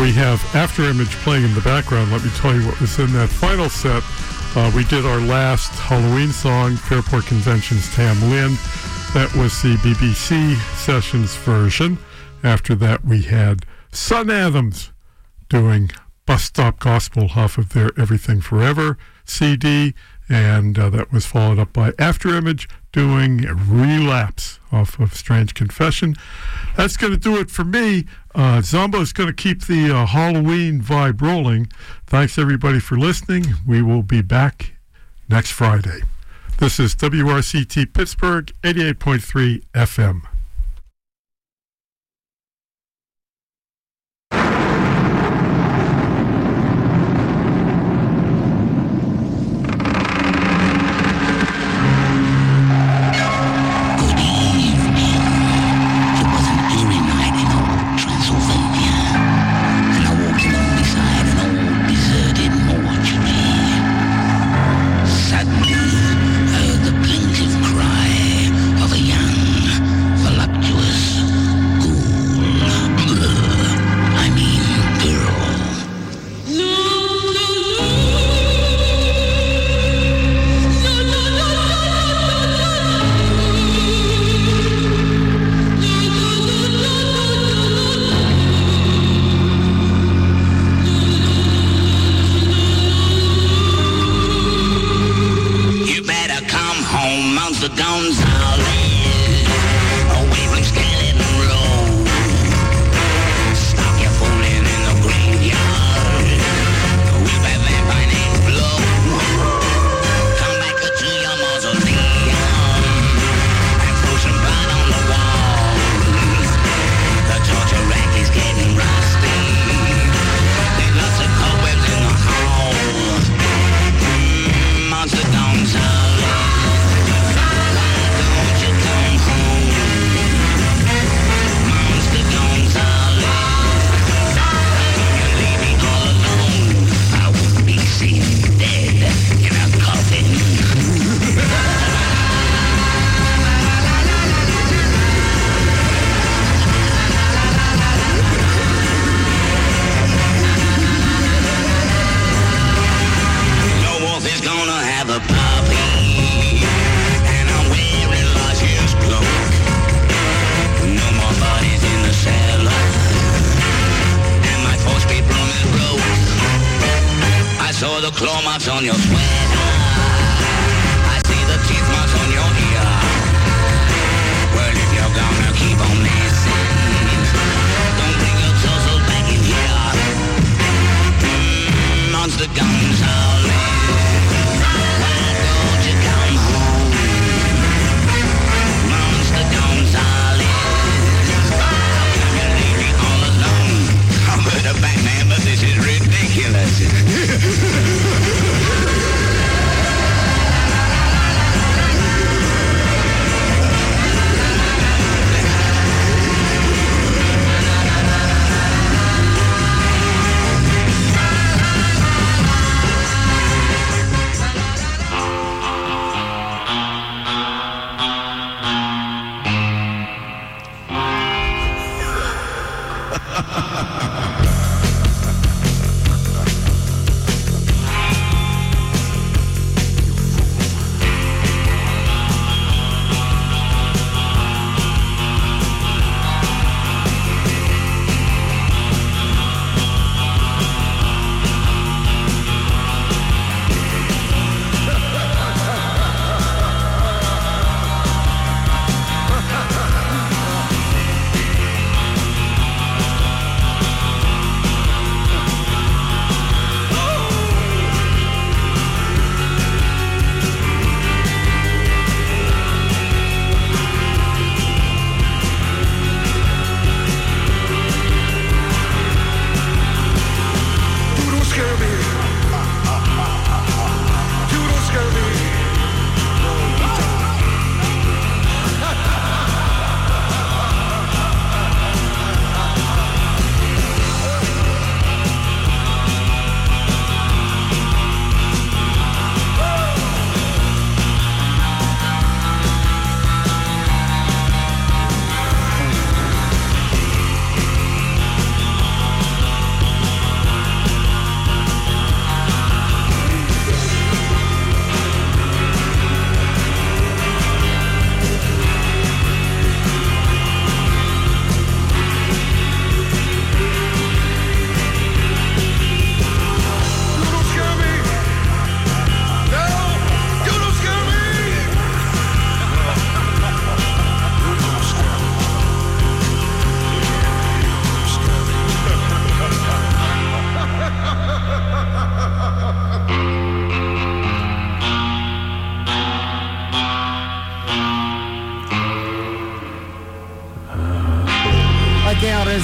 we have After Image playing in the background. Let me tell you what was in that final set. We did our last Halloween song, Fairport Convention's Tam Lin. That was the BBC Sessions version. After that, we had Sun Adams doing Bus Stop Gospel off of their Everything Forever CD, and that was followed up by After Image doing Relapse off of Strange Confession. That's going to do it for me. Zombo's going to keep the Halloween vibe rolling. Thanks, everybody, for listening. We will be back next Friday. This is WRCT Pittsburgh, 88.3 FM.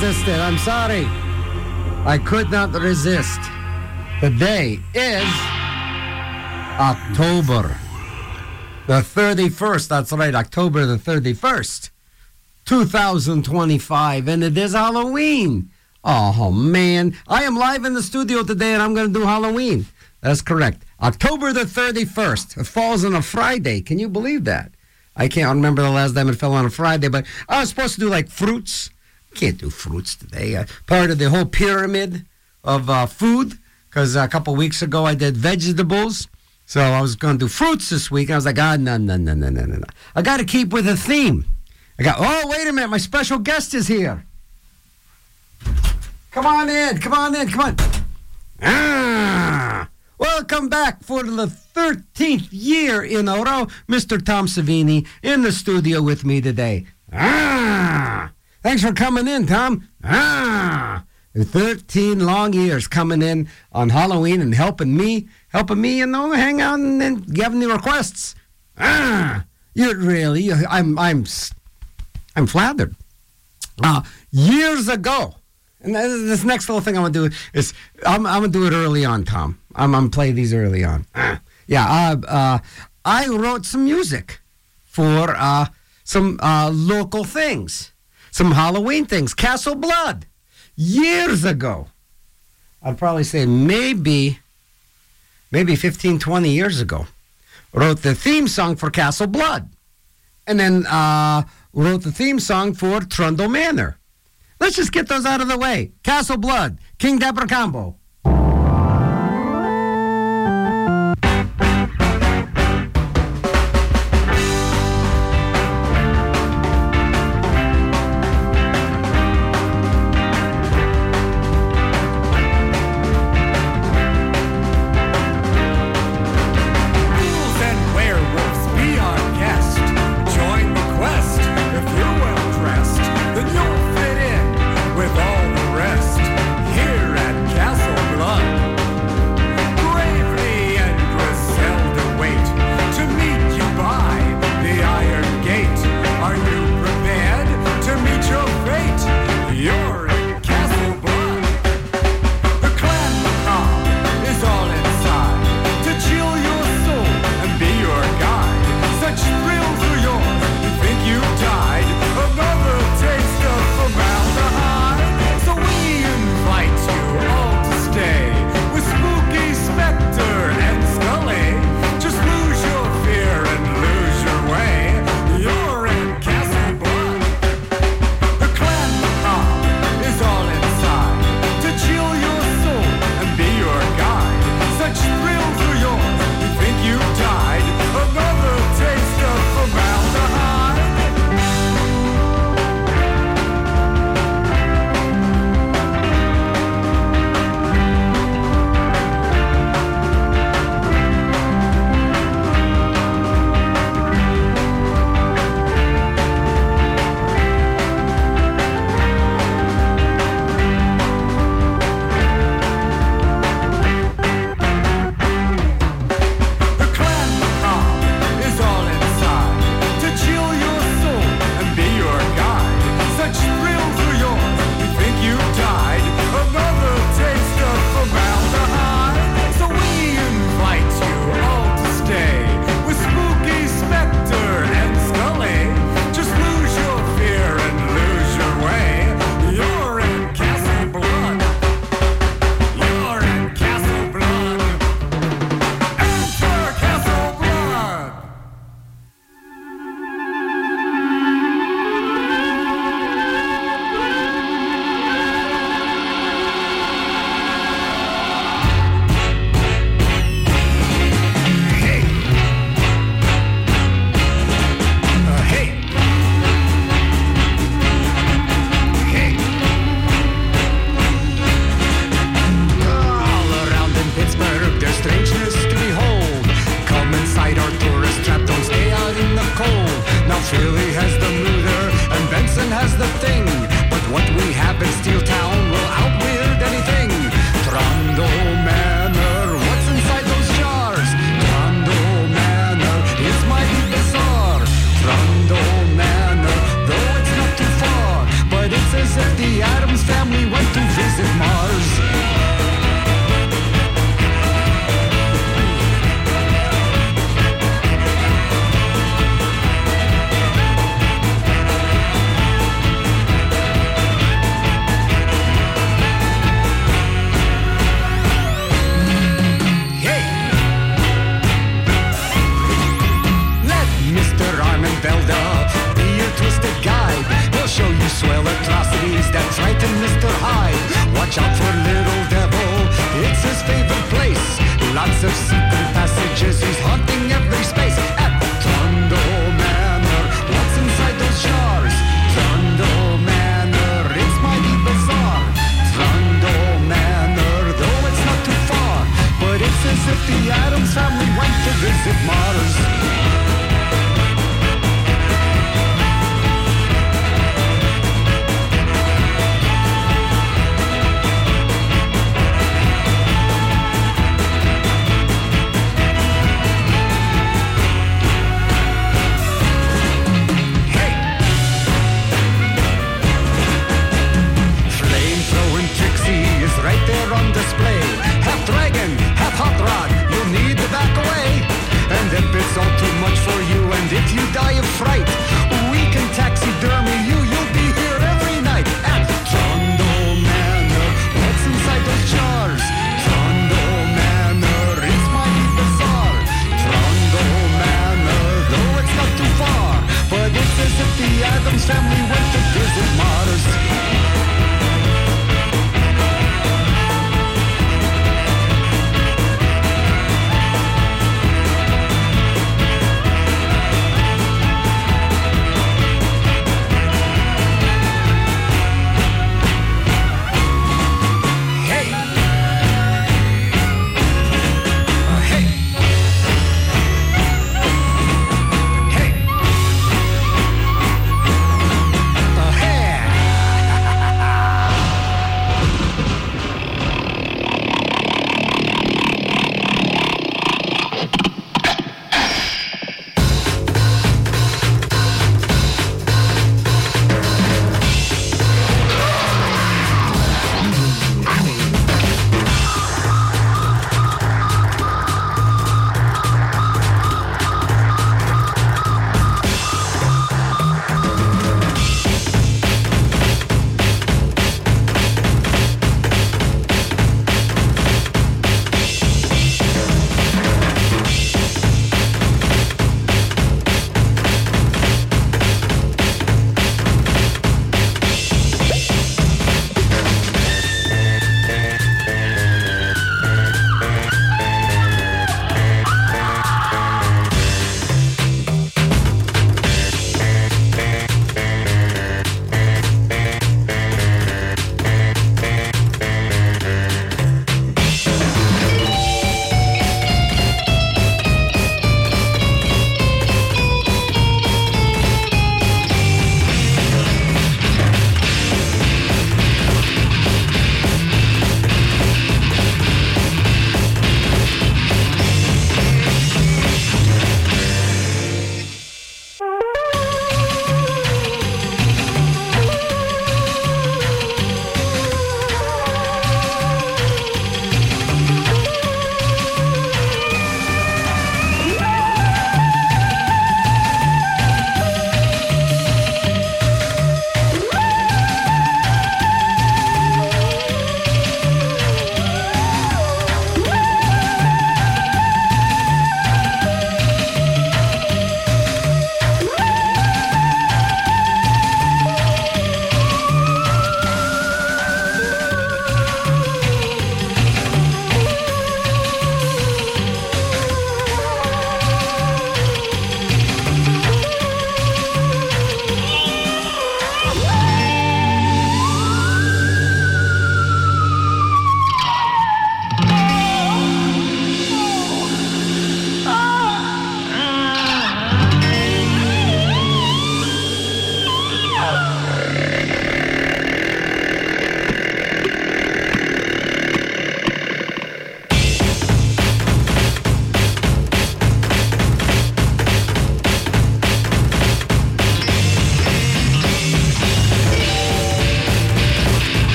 resist it. I'm sorry. I could not resist. Today is October the 31st. That's right, October the 31st, 2025. And it is Halloween. Oh, man. I am live in the studio today, and I'm going to do Halloween. That's correct. October the 31st. It falls on a Friday. Can you believe that? I can't remember the last time it fell on a Friday, but I was supposed to do, like, fruits. Can't do fruits today. Part of the whole pyramid of food, because a couple weeks ago I did vegetables. So I was going to do fruits this week. And I was like, no. I got to keep with the theme. Oh, wait a minute. My special guest is here. Come on in. Welcome back for the 13th year in a row. Mr. Tom Savini in the studio with me today. Thanks for coming in, Tom. 13 long years coming in on Halloween and helping me, hang out and giving the requests. You really, I'm flattered. Years ago, and this next little thing I'm gonna do is I'm gonna do it early on, Tom. I'm gonna play these early on. I wrote some music for some local things, some Halloween things. Castle Blood, years ago. I'd probably say maybe 15, 20 years ago. Wrote the theme song for Castle Blood, and then wrote the theme song for Trundle Manor. Let's just get those out of the way. Castle Blood, King Deborah Combo. Castle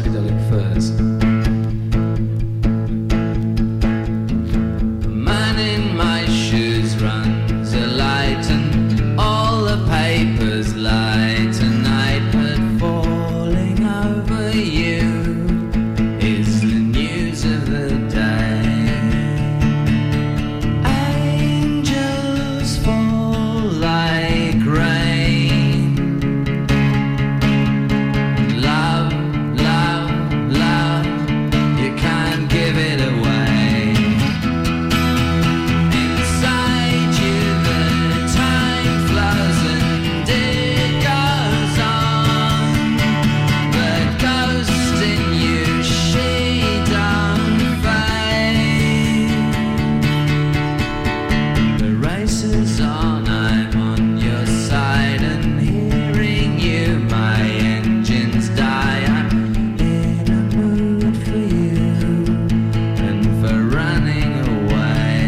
Psychedelic Furs. The man in my shoes runs a light and all the papers light tonight, but falling over you is the news of the day. Angels fall like rain. Love, love, love, you can't give it away. Inside you the time flows and it goes on. The ghost in you, she don't fade. The race is on, I'm on your side and hearing you, my engines die. I'm in a mood for you and for running away.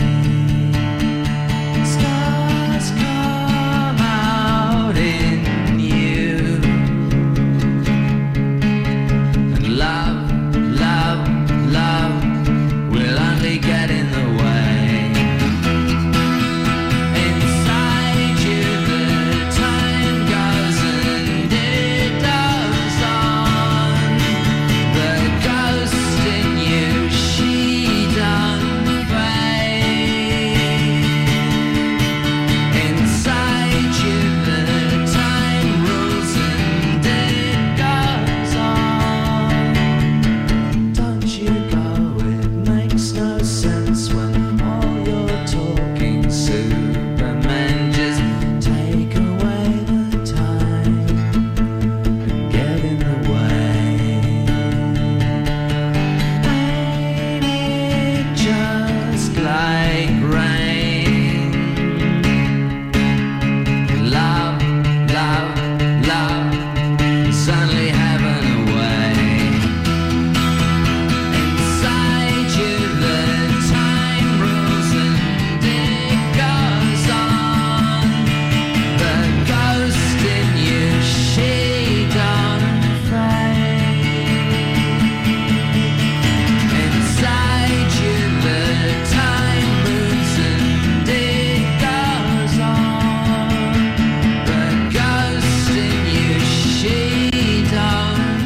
Stars come out in you, and love, love, love will only get in the way. Inside you the time goes and it goes on. The ghost in you, she don't fade. Inside you the time rules and it goes on. Don't you go, it makes no sense when all you're talking Superman. Just take away the time and get in the way. Ain't it just like rain? Love, love, love, suddenly heaven away. Inside you the time rules and it goes on. The ghost in you, she don't fade. Inside you the time moves and it goes on. The ghost in you, she don't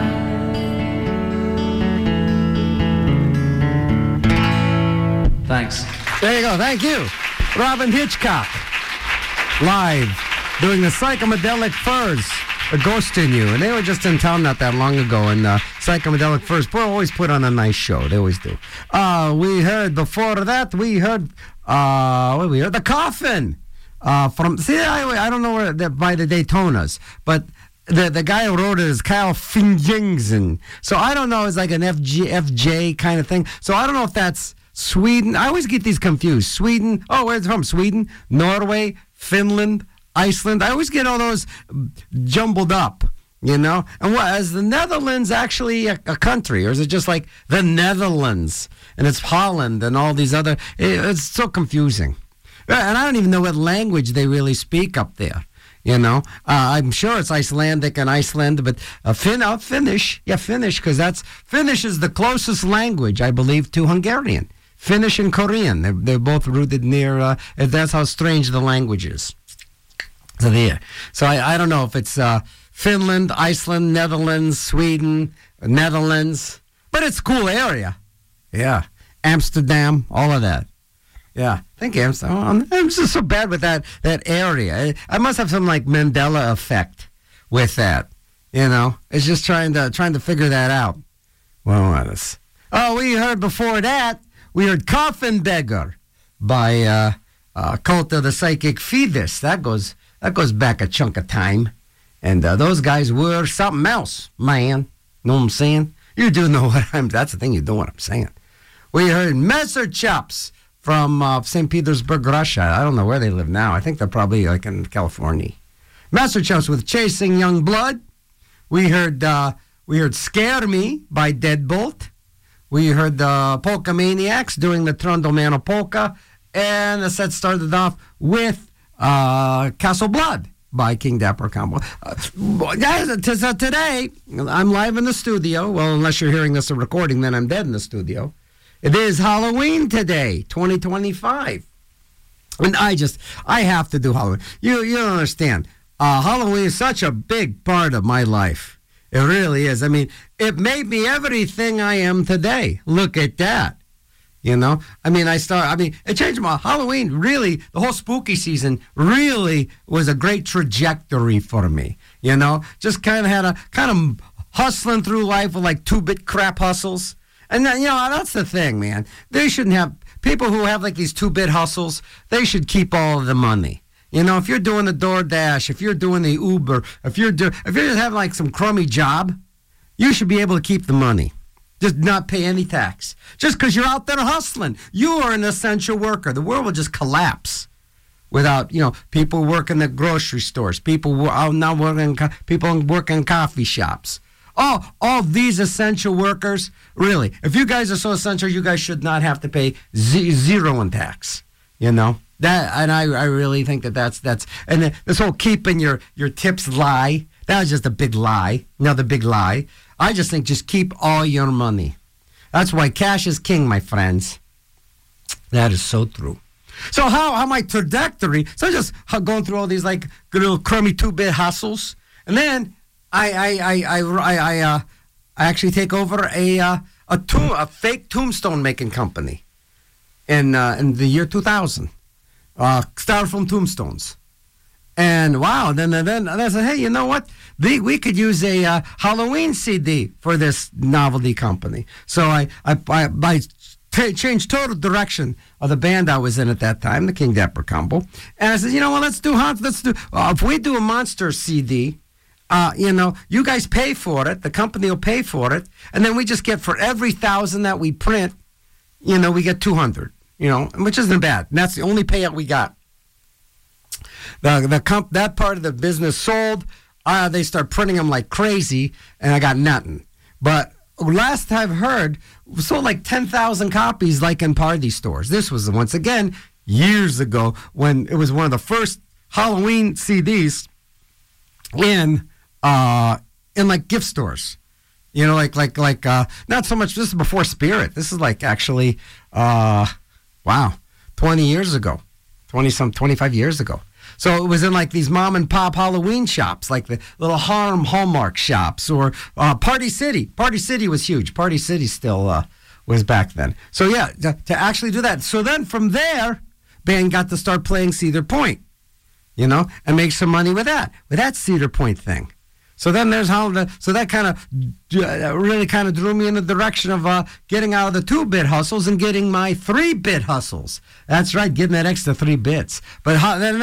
fade. Thanks. There you go. Thank you. Robin Hitchcock. Live. Doing the Psychedelic Furs. A Ghost in You. And they were just in town not that long ago. And Psychedelic Furs always put on a nice show. They always do. We heard before that, we heard The Coffin. From, see, I don't know where, by the Daytonas. But the guy who wrote it is Kyle Finjingsen. So I don't know. It's like an FJ kind of thing. So I don't know if that's Sweden. I always get these confused. Sweden. Oh, where's it from? Sweden, Norway, Finland, Iceland. I always get all those jumbled up, you know? And what, is the Netherlands actually a country? Or is it just like the Netherlands? And it's Holland and all these other... It's so confusing. And I don't even know what language they really speak up there. You know, I'm sure it's Icelandic and Iceland, but Finnish. Yeah, Finnish, because Finnish is the closest language, I believe, to Hungarian. Finnish and Korean. They're both rooted near, that's how strange the language is. So there. So I don't know if it's Finland, Iceland, Netherlands, Sweden, Netherlands, but it's a cool area. Yeah. Amsterdam, all of that. Yeah, thank you. I'm just so bad with that area. I must have some like Mandela effect with that. You know, it's just trying to figure that out. Well, what is? Oh, we heard before that. We heard Coffin Beggar by Cult of the Psychic Fetus. That goes back a chunk of time, and those guys were something else, man. Know what I'm saying? You do know what I'm. That's the thing. You know what I'm saying. We heard Messer Chops from St. Petersburg, Russia. I don't know where they live now. I think they're probably like in California. Master Chops with Chasing Young Blood. We heard Scare Me by Deadbolt. We heard the Polka Maniacs doing the Trondomano Polka. And the set started off with Castle Blood by King Dapper Combo. So today, I'm live in the studio. Well, unless you're hearing this a recording, then I'm dead in the studio. It is Halloween today, 2025. And I have to do Halloween. You don't understand. Halloween is such a big part of my life. It really is. I mean, it made me everything I am today. Look at that. You know, it changed my Halloween. Really, the whole spooky season really was a great trajectory for me. You know, just kind of hustling through life with like 2-bit crap hustles. And then, that's the thing, man. They shouldn't have people who have like these 2-bit hustles. They should keep all of the money. You know, if you're doing the DoorDash, if you're doing the Uber, if you're just having like some crummy job, you should be able to keep the money. Just not pay any tax. Just because you're out there hustling. You are an essential worker. The world will just collapse without, people working at grocery stores, people working in coffee shops. All these essential workers, really, if you guys are so essential, you guys should not have to pay zero in tax, That, and I really think that's and then this whole keeping your tips lie, that was just a big lie, another big lie. I just think just keep all your money. That's why cash is king, my friends. That is so true. So how my trajectory? So I'm just going through all these like little crummy 2-bit hustles, and then I actually take over a fake tombstone making company in the year 2000. Styrofoam tombstones. And wow, then I said, hey, you know what? We could use a Halloween CD for this novelty company. So I changed total direction of the band I was in at that time, the King Dapper Combo. And I said, you know what? Let's do if we do a monster CD. You guys pay for it. The company will pay for it, and then we just get for every 1,000 that we print, we get 200. Which isn't bad. And that's the only payout we got. That part of the business sold. They start printing them like crazy, and I got nothing. But last I've heard, we sold like 10,000 copies, like in party stores. This was once again years ago when it was one of the first Halloween CDs in like gift stores. Not so much. This is before Spirit. This is like actually, 20 years ago, 25 years ago. So it was in like these mom and pop Halloween shops, like the little Hallmark shops, or Party City. Party City was huge. Party City still was back then. So yeah, to actually do that. So then from there, band got to start playing Cedar Point, and make some money with that Cedar Point thing. So then so that kind of really kind of drew me in the direction of getting out of the 2-bit hustles and getting my 3-bit hustles. That's right, getting that extra 3 bits. But so then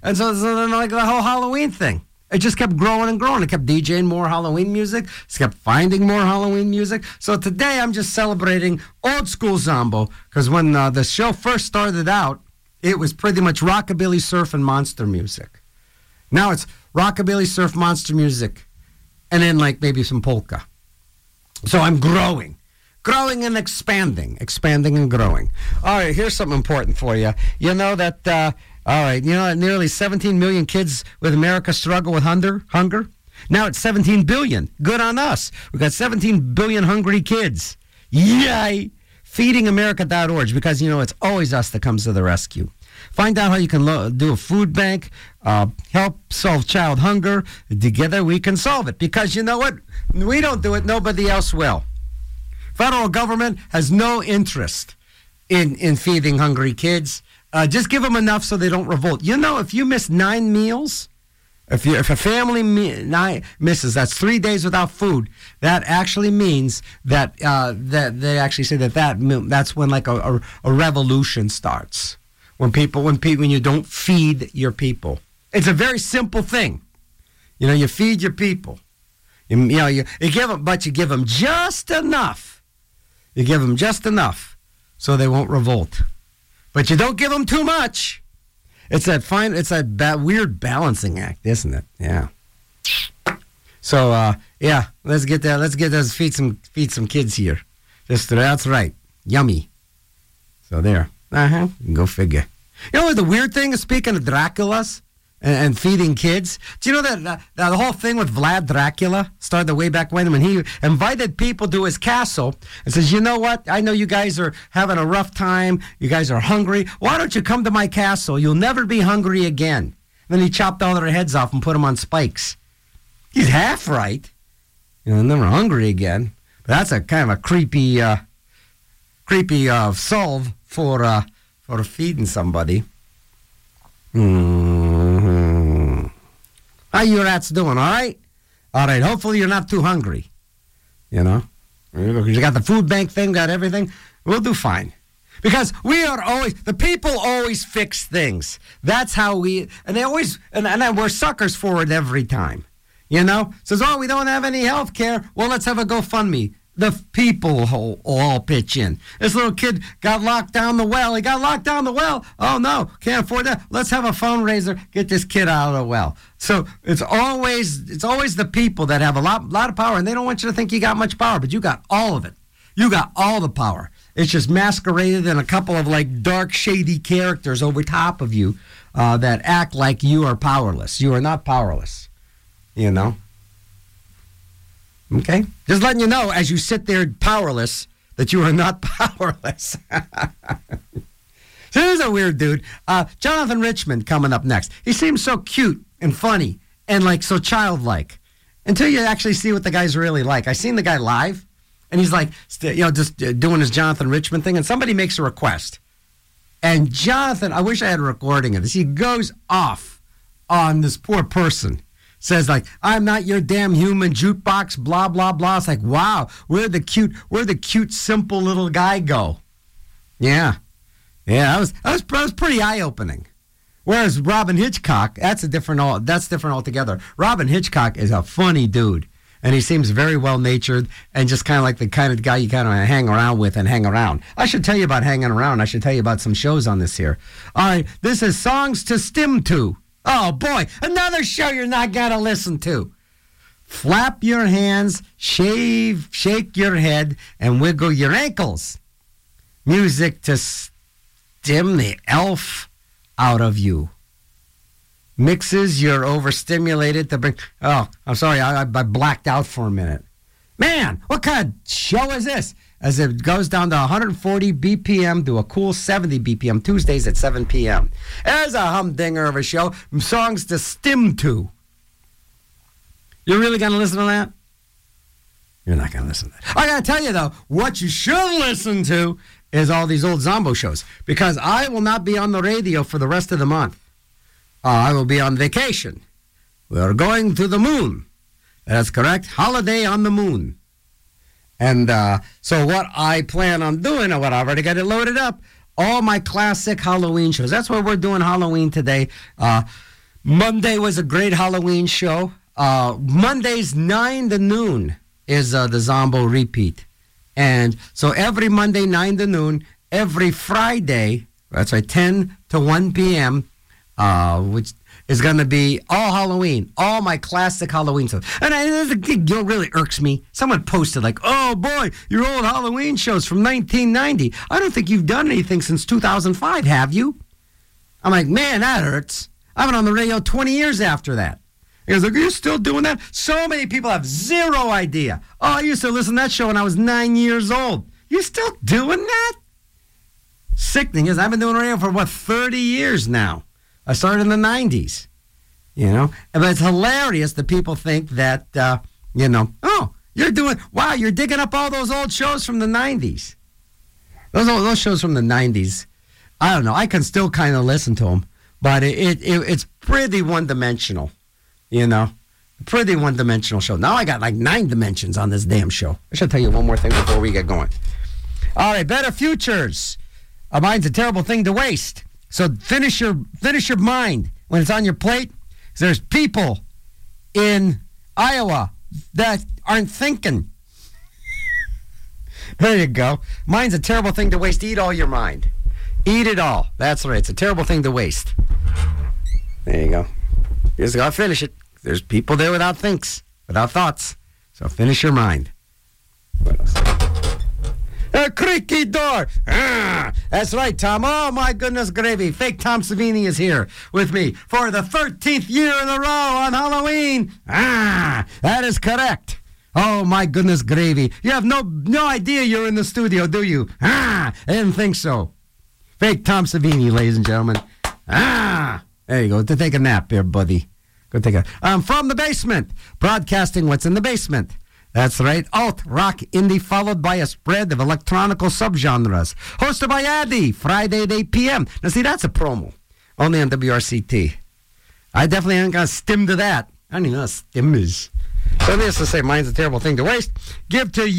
the whole Halloween thing, it just kept growing and growing. I kept DJing more Halloween music. Just kept finding more Halloween music. So today I'm just celebrating old school Zombo, because when the show first started out, it was pretty much rockabilly, surf, and monster music. Now it's rockabilly, surf, monster music, and then like maybe some polka. So I'm growing and expanding and growing. All right, here's something important for you. You know that, nearly 17 million kids with America struggle with hunger. Now it's 17 billion. Good on us. We've got 17 billion hungry kids. Yay! Feedingamerica.org, because, it's always us that comes to the rescue. Find out how you can do a food bank, help solve child hunger. Together we can solve it. Because you know what? We don't do it, nobody else will. Federal government has no interest in feeding hungry kids. Just give them enough so they don't revolt. If you miss 9 meals, if a family misses, that's 3 days without food. That actually means that they actually say that's when like a revolution starts. When you don't feed your people. It's a very simple thing. You feed your people. You give them, but you give them just enough. You give them just enough so they won't revolt. But you don't give them too much. It's that weird balancing act, isn't it? Yeah. So let's get that. Let's get those feed some kids here. That's right. Yummy. So there. Go figure. You know what the weird thing is, speaking of Draculas? and feeding kids. Do you know that the whole thing with Vlad Dracula started way back when he invited people to his castle and says, you know what? I know you guys are having a rough time. You guys are hungry. Why don't you come to my castle? You'll never be hungry again. Then he chopped all their heads off and put them on spikes. He's half right. Never hungry again. But that's a kind of a creepy solve for feeding somebody. Mm-hmm. How you rats doing? All right? All right. Hopefully you're not too hungry. You got the food bank thing, got everything. We'll do fine. Because the people always fix things. That's how and they always, and we're suckers for it every time. Says, we don't have any health care. Well, let's have a GoFundMe. The people all pitch in. This little kid got locked down the well. He got locked down the well. Oh, no, can't afford that. Let's have a fundraiser, get this kid out of the well. So it's always the people that have a lot of power, and they don't want you to think you got much power, but you got all of it. You got all the power. It's just masqueraded in a couple of dark, shady characters over top of you that act like you are powerless. You are not powerless, Okay? Just letting you know as you sit there powerless that you are not powerless. So here's a weird dude. Jonathan Richman coming up next. He seems so cute and funny and so childlike until you actually see what the guy's really like. I seen the guy live and he's just doing his Jonathan Richman thing and somebody makes a request. And Jonathan, I wish I had a recording of this. He goes off on this poor person. Says I'm not your damn human jukebox, blah, blah, blah. It's wow, where'd the cute, simple little guy go? Yeah, that was pretty eye-opening. Whereas Robin Hitchcock, that's different altogether. Robin Hitchcock is a funny dude, and he seems very well-natured and just kind of like the kind of guy you kind of hang around with and hang around. I should tell you about hanging around. I should tell you about some shows on this here. All right, this is Songs to Stim To. Oh, boy, another show you're not going to listen to. Flap your hands, shake your head, and wiggle your ankles. Music to stim the elf out of you. Mixes you're overstimulated to bring... Oh, I'm sorry, I blacked out for a minute. Man, what kind of show is this? As it goes down to 140 BPM to a cool 70 BPM, Tuesdays at 7 p.m. There's a humdinger of a show. Songs to stim to. You're really going to listen to that? You're not going to listen to that. I got to tell you, though, what you should listen to is all these old Zombo shows. Because I will not be on the radio for the rest of the month. I will be on vacation. We're going to the moon. That's correct. Holiday on the moon. And so what I plan on doing, or what I already got it loaded up, all my classic Halloween shows. That's why we're doing Halloween today. Monday was a great Halloween show. Mondays 9 to noon is the Zombo repeat. And so every Monday 9 to noon, every Friday, that's right, 10 to 1 p.m., which is going to be all Halloween, all my classic Halloween stuff. And it really irks me. Someone posted oh boy, your old Halloween shows from 1990. I don't think you've done anything since 2005, have you? I'm like, man, that hurts. I've been on the radio 20 years after that. He goes, are you still doing that? So many people have zero idea. Oh, I used to listen to that show when I was 9 years old. You still doing that? Sickening is I've been doing radio for 30 years now. I started in the 90s, But it's hilarious that people think that, oh, you're digging up all those old shows from the 90s. Those shows from the 90s, I don't know. I can still kind of listen to them, but it's pretty one-dimensional, Pretty one-dimensional show. Now I got 9 dimensions on this damn show. I should tell you one more thing before we get going. All right, Better Futures. A mind's a terrible thing to waste. So finish your mind when it's on your plate. There's people in Iowa that aren't thinking. There you go. Mind's a terrible thing to waste. Eat all your mind. Eat it all. That's right. It's a terrible thing to waste. There you go. You just got to finish it. There's people there without thoughts. So finish your mind. What else? A creaky door. That's right, Tom. Oh, my goodness gravy. Fake Tom Savini is here with me for the 13th year in a row on Halloween. That is correct. Oh, my goodness gravy. You have no idea you're in the studio, do you? I didn't think so. Fake Tom Savini, ladies and gentlemen. There you go. To take a nap here, buddy. Go take a... from the basement. Broadcasting what's in the basement. That's right. Alt, rock, indie, followed by a spread of electronical subgenres. Hosted by Addy, Friday at 8 p.m. Now, see, that's a promo. Only on WRCT. I definitely ain't going to stim to that. I don't even know what stim is. So needless to say, mine's a terrible thing to waste. Give to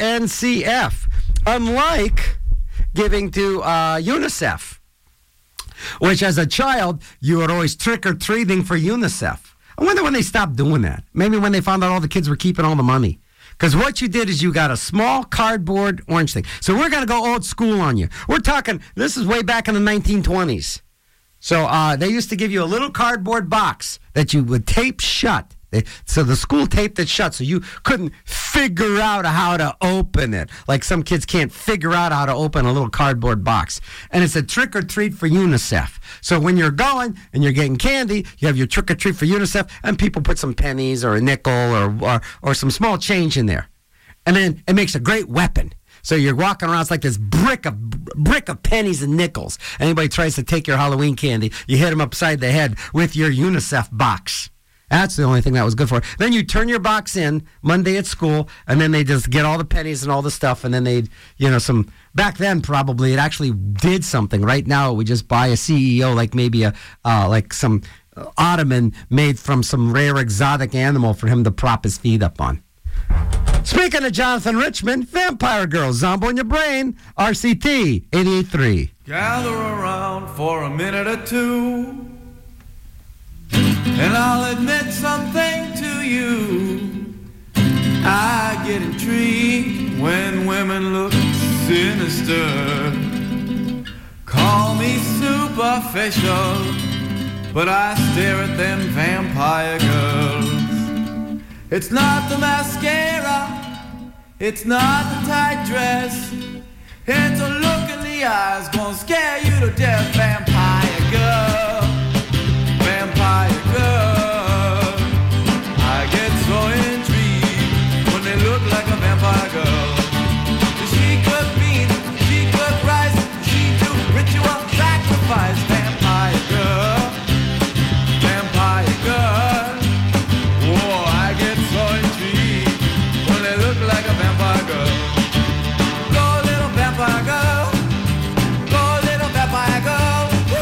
UNCF. Unlike giving to UNICEF, which as a child, you were always trick-or-treating for UNICEF. I wonder when they stopped doing that. Maybe when they found out all the kids were keeping all the money. Because what you did is you got a small cardboard orange thing. So we're going to go old school on you. We're talking, this is way back in the 1920s. So they used to give you a little cardboard box that you would tape shut. So the school taped it shut so you couldn't figure out how to open it. Like some kids can't figure out how to open a little cardboard box. And it's a trick or treat for UNICEF. So when you're going and you're getting candy, you have your trick or treat for UNICEF, and people put some pennies or a nickel or some small change in there. And then it makes a great weapon. So you're walking around, it's like this brick of pennies and nickels. Anybody tries to take your Halloween candy, you hit them upside the head with your UNICEF box. That's the only thing that was good for it. Then you turn your box in Monday at school, and then they just get all the pennies and all the stuff, and then they'd, some, back then probably it actually did something. Right now we just buy a CEO, like maybe like some ottoman made from some rare exotic animal for him to prop his feet up on. Speaking of Jonathan Richman, Vampire Girl, Zombo in your brain, RCT 88.3. Gather around for a minute or two, and I'll admit something to you. I get intrigued when women look sinister. Call me superficial, but I stare at them vampire girls. It's not the mascara, it's not the tight dress, it's a look in the eyes gonna scare you to death. Vampire girl, vampire girl, I get so intrigued when they look like a vampire girl. She could beat, she could rise, she do ritual sacrifice. Vampire girl, vampire girl, whoa, I get so intrigued when they look like a vampire girl. Go little vampire girl, go little vampire girl.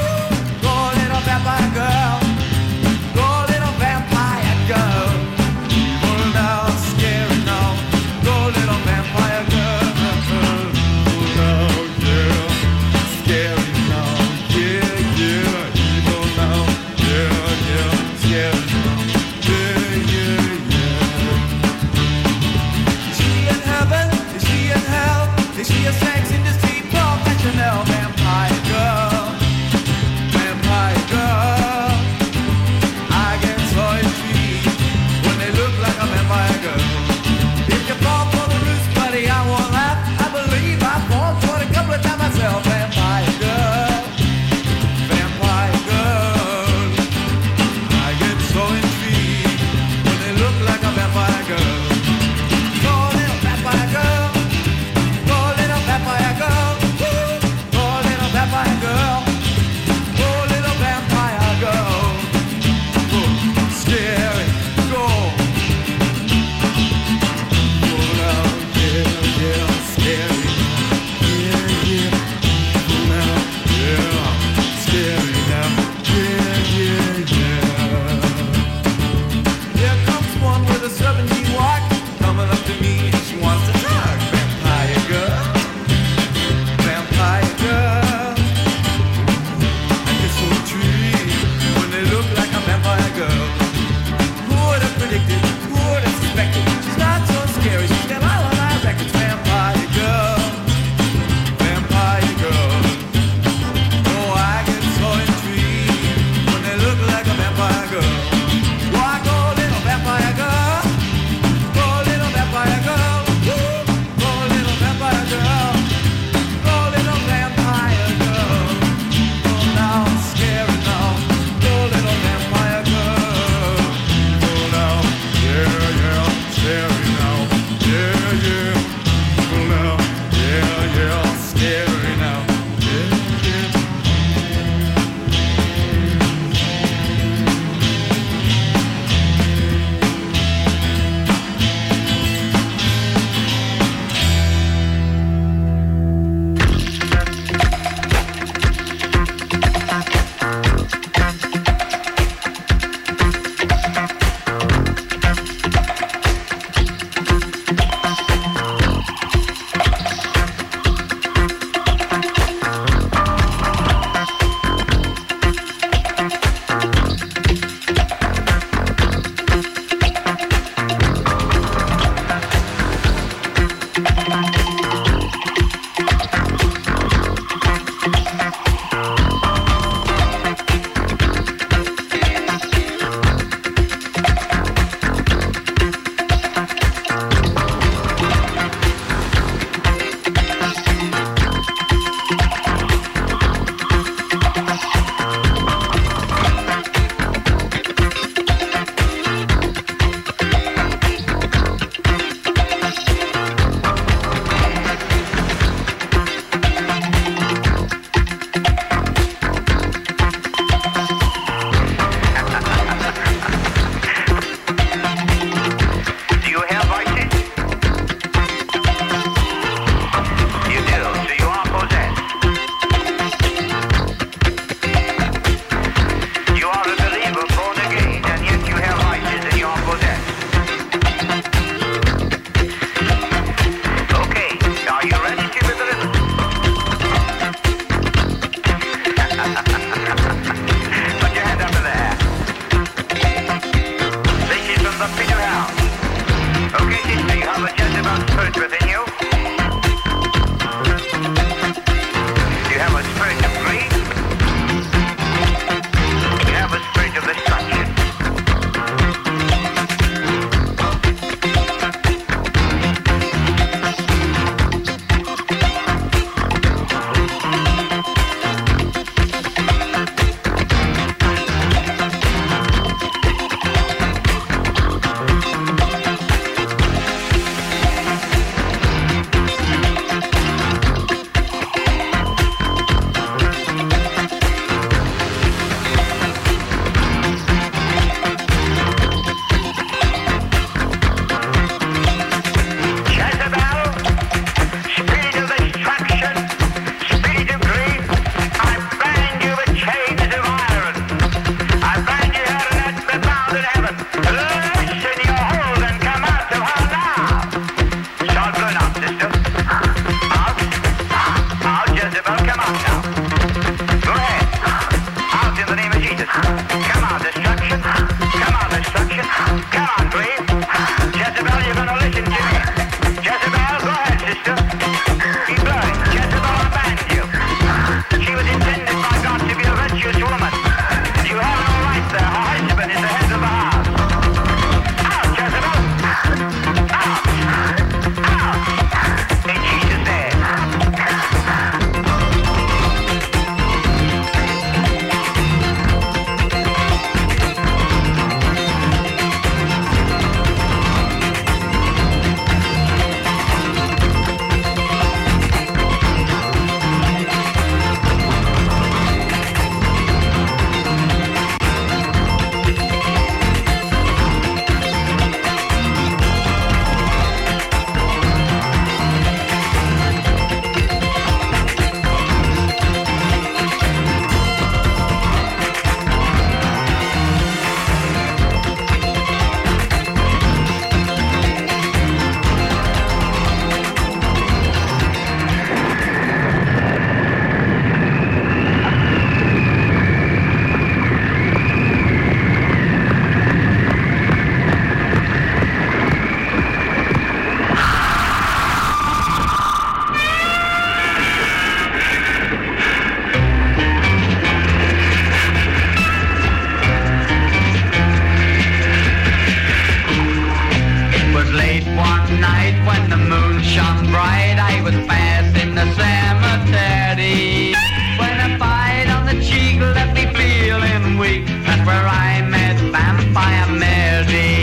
where I met Vampire Mary.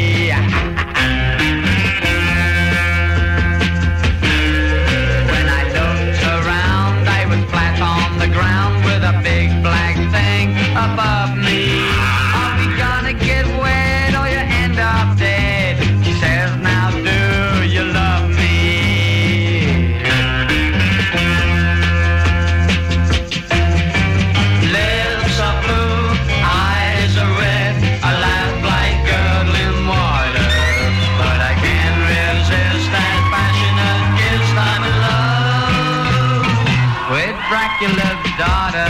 When I looked around, I was flat on the ground with a big black thing above me. Are we gonna get wet or you end up dead? She says, now do you love me? Lips are blue, eyes are red, I laugh like gurgling water, but I can't resist that passionate kiss I'm in love with Dracula's daughter.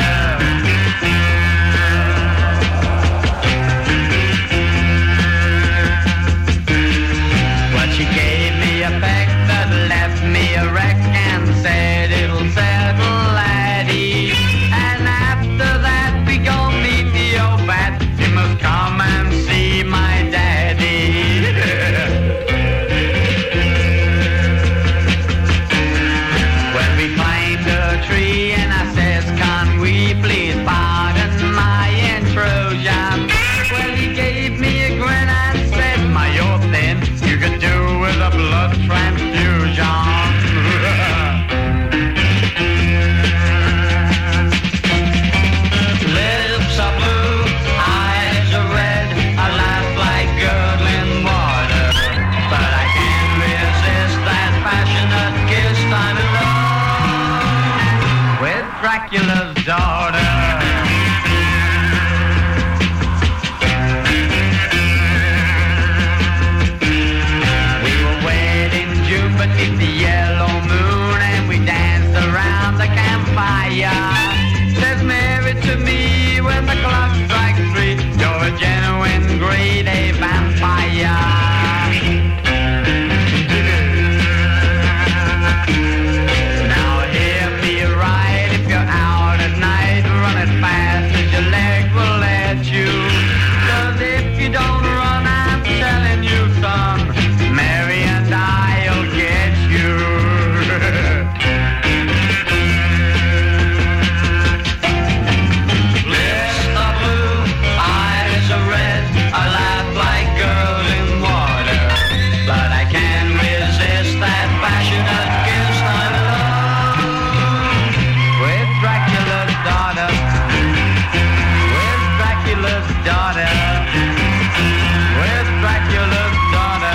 But she gave me a peck that left me a wreck and said it'll settle, laddie. And after that we gon' meet the old bat. You must come and see my daddy. When we climbed a tree and I says, can we please pardon my intrusion? Well, he gave me a grin and said, my old thing, you could do with a blood transfusion. Lips are blue, eyes are red, I laugh like gurgling water, but I can't resist that passionate kiss. I'm in love with Dracula's daughter. We were wed in June beneath the yellow moon, and we danced around the campfire. Says Mary to me when the clock strikes 3, you're a genuine grade A vampire. Now hear me right, if you're out at night, run as fast as your legs will let you. 'Cause if you don't run, I'm telling you, son, Mary and I'll get you. Lips are blue, eyes are red, I laugh like gurgling water, but I can't resist that passionate kiss. I'm in love with Dracula's daughter, with Dracula's daughter, with Dracula's daughter.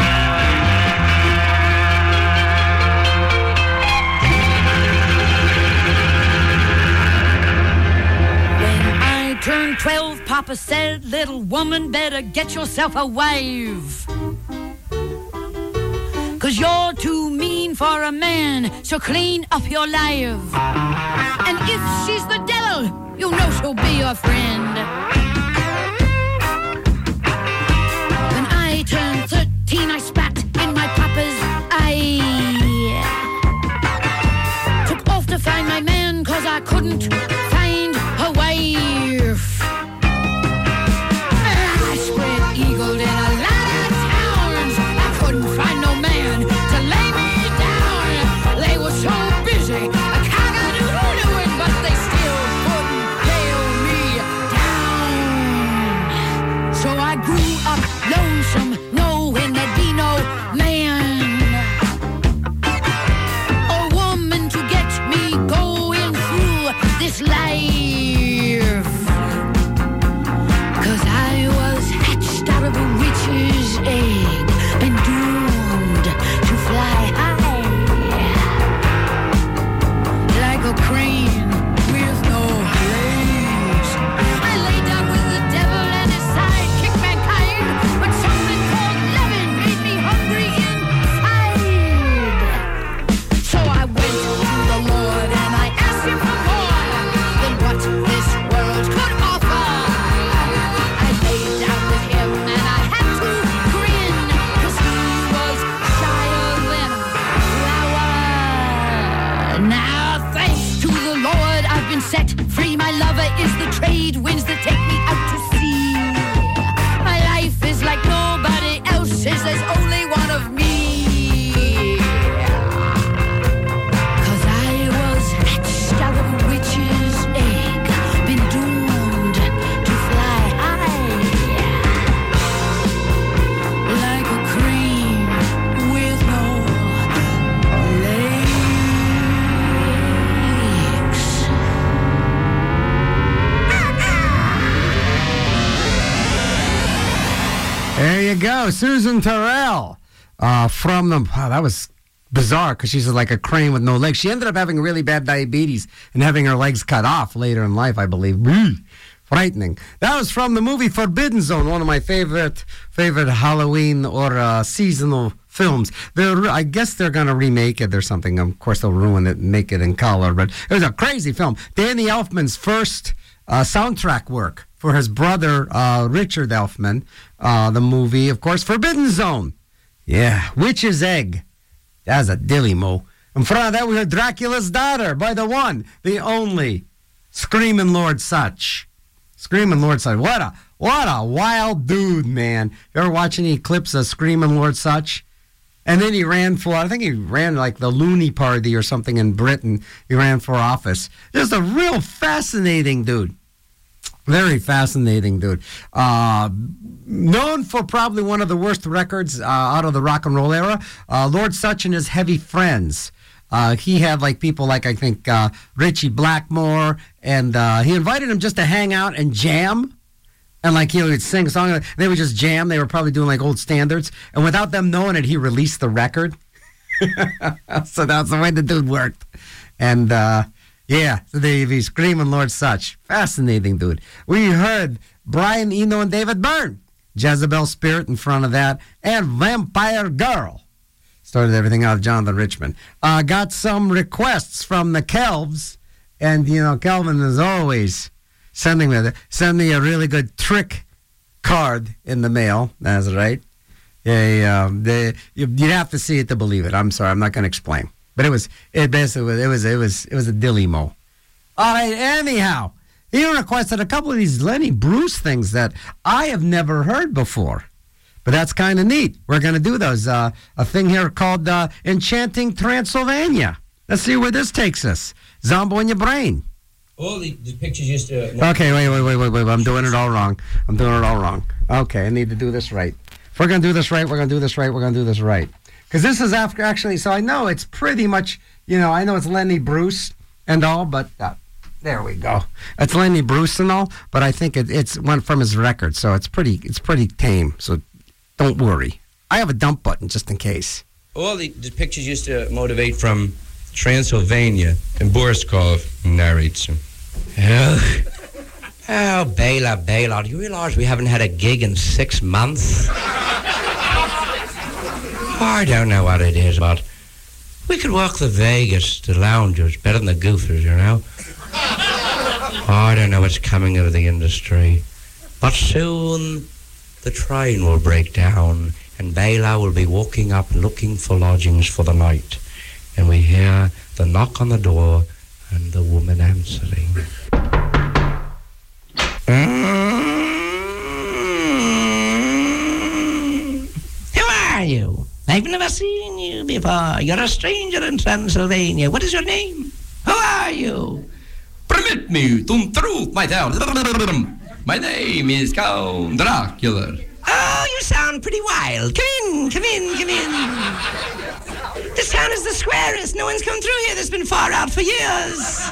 When I turned 12, Papa said, little woman, better get yourself a wife. 'Cause you're too mean for a man, so clean up your life. And if she's the devil, you know she'll be your friend. When I turned 13, I spat in my papa's eye. Took off to find my man, 'cause I couldn't find a wife. I spread eagled in a lot of towns. I couldn't find no man to lay me down. They were so busy, a cock-a-doodle-dooing, but they still couldn't nail me down. So I grew up lonesome, knowing there'd be no man or woman to get me going through this life. 'Cause I was hatched out of a witch's egg and doomed to fly high like a crane with no legs. I lay down with the devil and his sidekick mankind, but something called loving made me hungry inside. So I went to the Lord and I asked him for more than what this world could offer. I laid down with him and I had to grin, 'cause he was shyer than a flower. Now thanks to the Lord I've been set free. My lover is the trade winds that take me out to sea. My life is like nobody else's, there's only one of me. 'Cause I was hatched out of a witch's egg, been doomed to fly high There you go. Susan Terrell from the... Wow, that was bizarre because she's like a crane with no legs. She ended up having really bad diabetes and having her legs cut off later in life, I believe. Frightening. That was from the movie Forbidden Zone, one of my favorite Halloween or seasonal films. I guess they're going to remake it or something. Of course, they'll ruin it and make it in color, but it was a crazy film. Danny Elfman's first soundtrack work for his brother, Richard Elfman. The movie, of course, Forbidden Zone. Yeah, Witch's Egg. That's a dilly mo. In front of that, we heard Dracula's Daughter by the one, the only, Screaming Lord Sutch. Screaming Lord Sutch. What a wild dude, man. You ever watch any clips of Screaming Lord Sutch? And then he ran for, I think he ran like the Looney Party or something in Britain. He ran for office. Just a real fascinating dude. Very fascinating dude. Known for probably one of the worst records out of the rock and roll era, Lord Sutch and his Heavy Friends. He had like people like, I think, Richie Blackmore, and he invited him just to hang out and jam. And like he would sing a song, they would just jam. They were probably doing like old standards. And without them knowing it, he released the record. So that's the way the dude worked. And yeah, so he's Screaming Lord Sutch. Fascinating dude. We heard Brian Eno and David Byrne. Jezebel Spirit in front of that. And Vampire Girl. Started everything out of Jonathan Richman. Got some requests from the Kelvs. And, you know, Kelvin is always sending me a really good trick card in the mail. That's right. You'd have to see it to believe it. I'm sorry, I'm not going to explain. But it was a dilly mo. All right, anyhow, he requested a couple of these Lenny Bruce things that I have never heard before. But that's kind of neat. We're going to do those. A thing here called Enchanting Transylvania. Let's see where this takes us. Zombo in your brain. All the pictures used to... Okay, wait. I'm doing it all wrong. Okay, I need to do this right. If we're going to do this right, we're going to do this right. Because this is after, actually, so I know it's pretty much, you know, I know it's Lenny Bruce and all, but there we go. It's Lenny Bruce and all, but I think it's one from his record, so it's pretty tame, so don't worry. I have a dump button just in case. All the pictures used to motivate from Transylvania, and Borskov narrates them. Oh, Bela, do you realize we haven't had a gig in 6 months? I don't know what it is, but we could work the Vegas, the loungers, better than the goofers, you know? I don't know what's coming out of the industry, but soon the train will break down and Bela will be walking up looking for lodgings for the night. And we hear the knock on the door and the woman answering. Who are you? I've never seen you before. You're a stranger in Transylvania. What is your name? Who are you? Permit me to introduce myself. My name is Count Dracula. Oh, you sound pretty wild. Come in. This town is the squarest. No one's come through here that's been far out for years.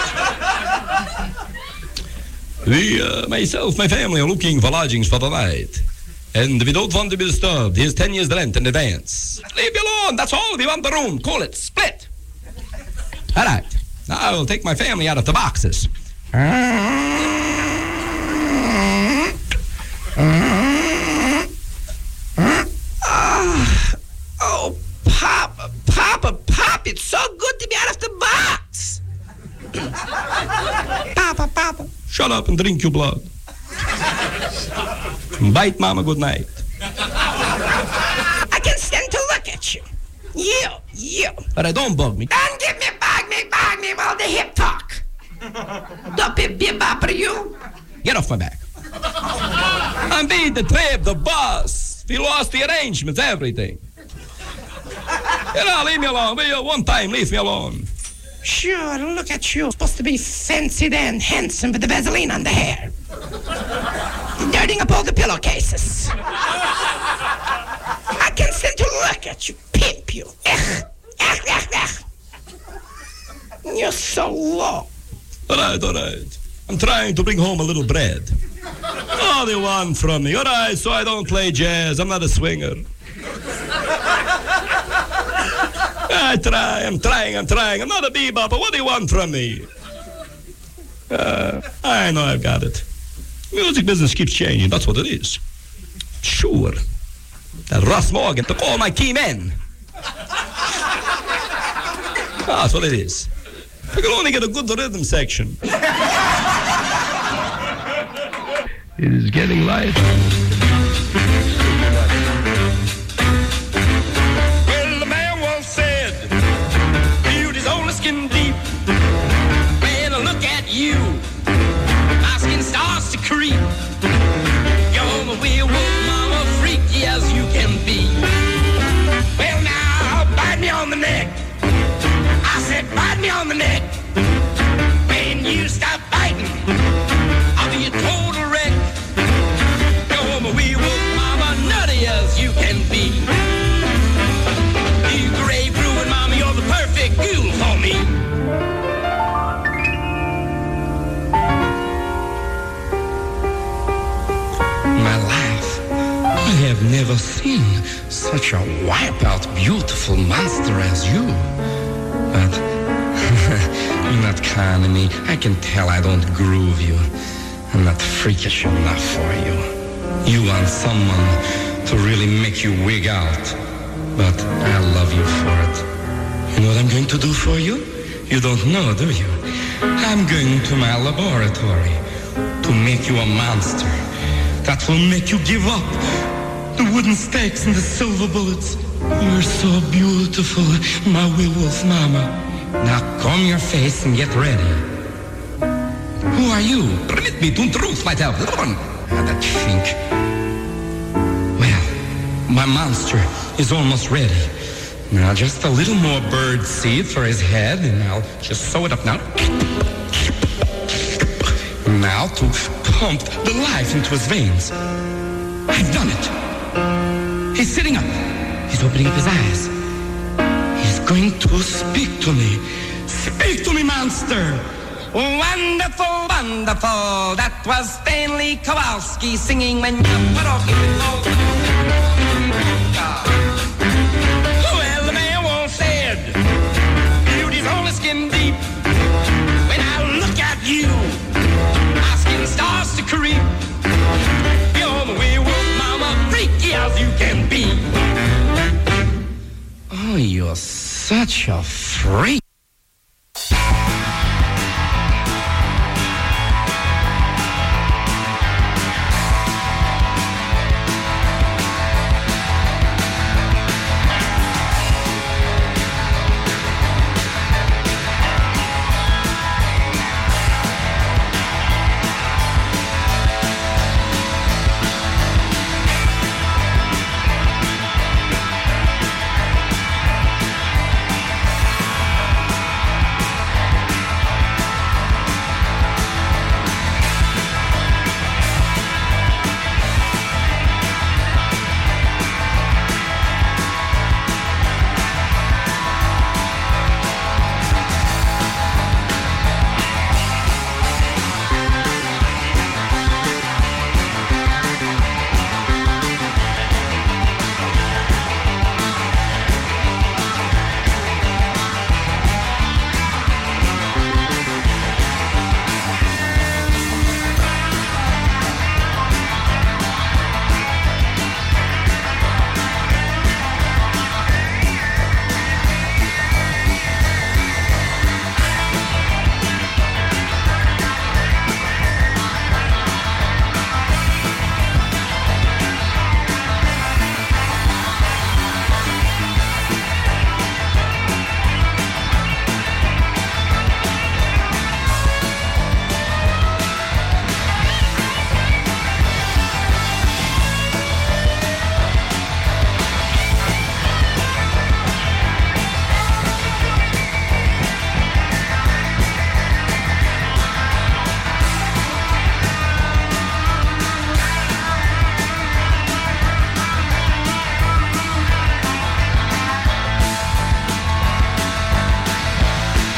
Myself, my family are looking for lodgings for the night. And we don't want to be disturbed. Here's 10 years rent in advance. Leave me alone. That's all. We want the room. Call it split. All right. Now I will take my family out of the boxes. Oh, Papa, it's so good to be out of the box. Papa. Shut up and drink your blood. Bite Mama good night. I can stand to look at you. You. But I don't bug me. Don't give me bug me while the hip talk. Don't be bopper you. Get off my back. I'm being the trip, the boss. We lost the arrangements, everything. You know, leave me alone. Will you? One time, leave me alone. Sure, look at you. Supposed to be fancy and handsome with the Vaseline on the hair. Dirtying up all the pillowcases. I can stand to look at you, pimp you. Ech. You're so low. All right. I'm trying to bring home a little bread. What do you want from me? All right, so I don't play jazz. I'm not a swinger. I'm trying. I'm not a bebop, but what do you want from me? I know I've got it. Music business keeps changing. That's what it is. Sure. That Russ Morgan took all my key men. That's what it is. I can only get a good rhythm section. It is getting light. Well, the man once said, beauty's only skin deep. When I look at you, my skin starts to creep. You're the werewolf, mama, freaky as you can be. Well, now, bite me on the neck. I said, bite me on the neck. When you stop biting, I'll be a total wreck. You're my werewolf, mama, nutty as you can be. You grave ruin, mama, you're the perfect ghoul for me. My life, I have never seen such a wipeout beautiful monster as you. But you're not kind to me. I can tell I don't groove you. I'm not freakish enough for you. You want someone to really make you wig out. But I love you for it. You know what I'm going to do for you? You don't know, do you? I'm going to my laboratory to make you a monster that will make you give up the wooden stakes and the silver bullets. You're so beautiful, my werewolf mama. Now comb your face and get ready. Who are you? Permit me to introduce myself. That fink. Well, my monster is almost ready. Now just a little more bird seed for his head, and I'll just sew it up now. Now to pump the life into his veins. I've done it. He's sitting up. He's opening up his eyes. He's going to speak to me. Speak to me, monster! Wonderful, wonderful. That was Stanley Kowalski singing when you put off your clothes. Well, the man once said, beauty's only skin deep. When I look at you, my skin starts to creep. You're the werewolf, mama, freaky as you can be. Oh, you're such a freak.